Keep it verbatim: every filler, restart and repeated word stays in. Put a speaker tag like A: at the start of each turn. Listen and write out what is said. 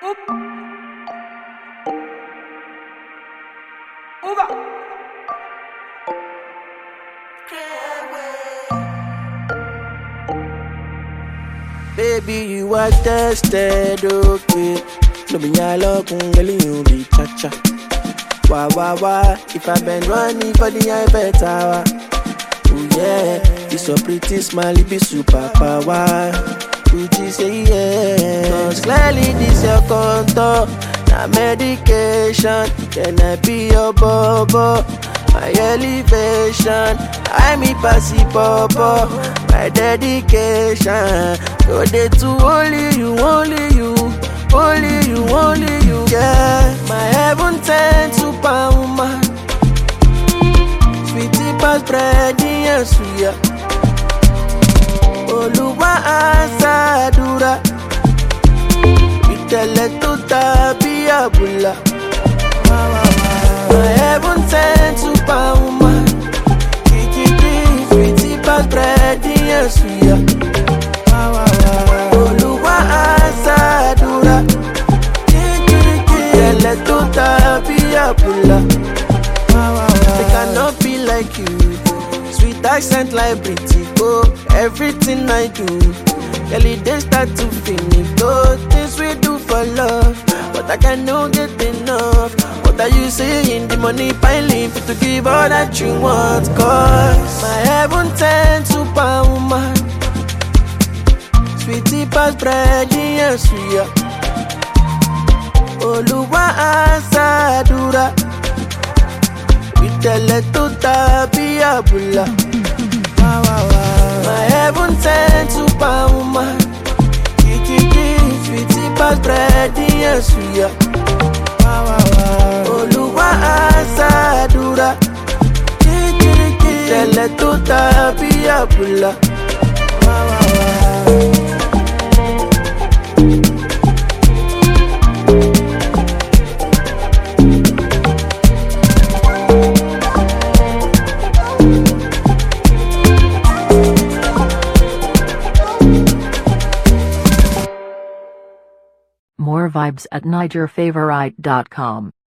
A: Baby, you are tested, okay. No be nyalo kungeli you be cha-cha. Wah, wah, wah. If I been running for the high better. Oh yeah, this so pretty smile, it be super power. Would you say yeah? Cause clearly this your contour. Na medication, can I be your bobo? My elevation, I me passy popo. My dedication, go dey to only you, only you, only you, only you. Yeah, my heaven sent superwoman. Sweetie past bread, yes, yeah. Oluwa asadura, itele tuta biabula. My heaven sent superwoman. Sweetie past bread, yes, yeah. Oluwa asadura, itele tuta biabula. They cannot be like you. Sweet accent like pretty go. Everything I do, girl, they start to finish. Those things we do for love, but I cannot get enough. What are you saying? The money piling for to give all that you want. Cause my heaven sent superwoman. Sweetie past bread, yes, we are. Oluwa asadura, itele tuta biabula. My heaven sent superwoman. Sweetie past bread, yes, we are. Oluwa asadura, itele tuta biabula.
B: More vibes at niger favorite dot com.